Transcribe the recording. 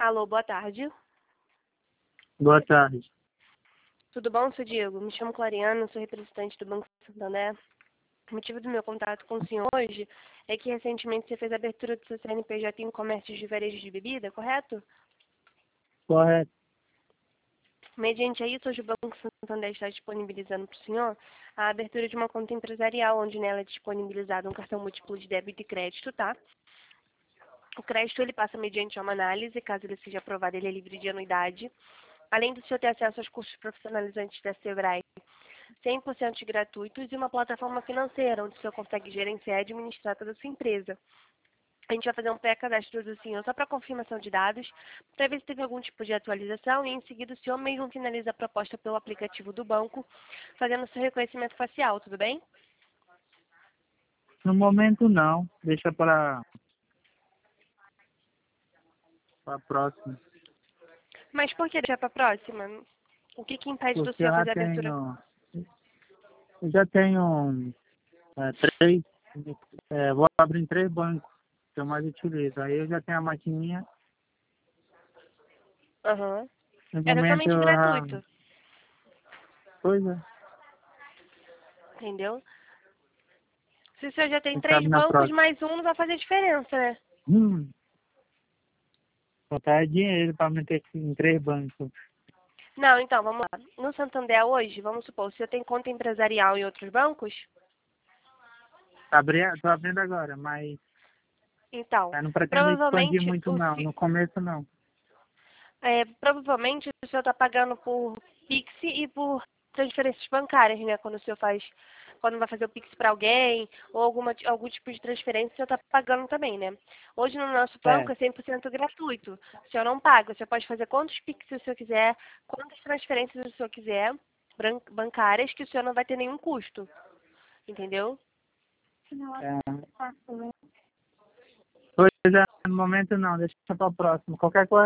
Alô, boa tarde. Boa tarde. Tudo bom, seu Diego? Me chamo Clariana, sou representante do Banco Santander. O motivo do meu contato com o senhor hoje é que recentemente você fez a abertura do seu CNPJ em comércio de varejo de bebida, correto? Correto. Mediante a isso, hoje o Banco Santander está disponibilizando para o senhor a abertura de uma conta empresarial, onde nela é disponibilizado um cartão múltiplo de débito e crédito, tá? O crédito ele passa mediante uma análise, caso ele seja aprovado, ele é livre de anuidade. Além do senhor ter acesso aos cursos profissionalizantes da Sebrae, 100% gratuitos e uma plataforma financeira, onde o senhor consegue gerenciar e administrar toda a sua empresa. A gente vai fazer um pré-cadastro do senhor só para confirmação de dados, para ver se teve algum tipo de atualização e em seguida o senhor mesmo finaliza a proposta pelo aplicativo do banco, fazendo seu reconhecimento facial, tudo bem? No momento não. Deixa para a próxima. Mas por que deixar para a próxima? O que impede do Porque senhor fazer a abertura? eu já tenho três, vou abrir em 3 bancos que eu mais utilizo. Aí eu já tenho a maquininha. Aham. No É momento totalmente eu gratuito, pois é, entendeu? Se o senhor já tem quem 3 sabe na bancos, próxima. mais um não vai fazer diferença, né? Botar dinheiro para meter em 3 bancos. Não, então, vamos lá. No Santander hoje, vamos supor, o senhor tem conta empresarial em outros bancos? Tô abrindo agora, mas Então, eu não pretendo expandir provavelmente muito não. No começo não. provavelmente o senhor está pagando por Pix e por transferências bancárias, né? Quando vai fazer o Pix para alguém ou algum tipo de transferência, o senhor está pagando também, né? Hoje no nosso banco É. é 100% gratuito. O senhor não paga. O senhor pode fazer quantos Pix o senhor quiser, quantas transferências o senhor quiser, bancárias, que o senhor não vai ter nenhum custo. Entendeu? É. Pois é, no momento não, deixa para a próxima. Qualquer coisa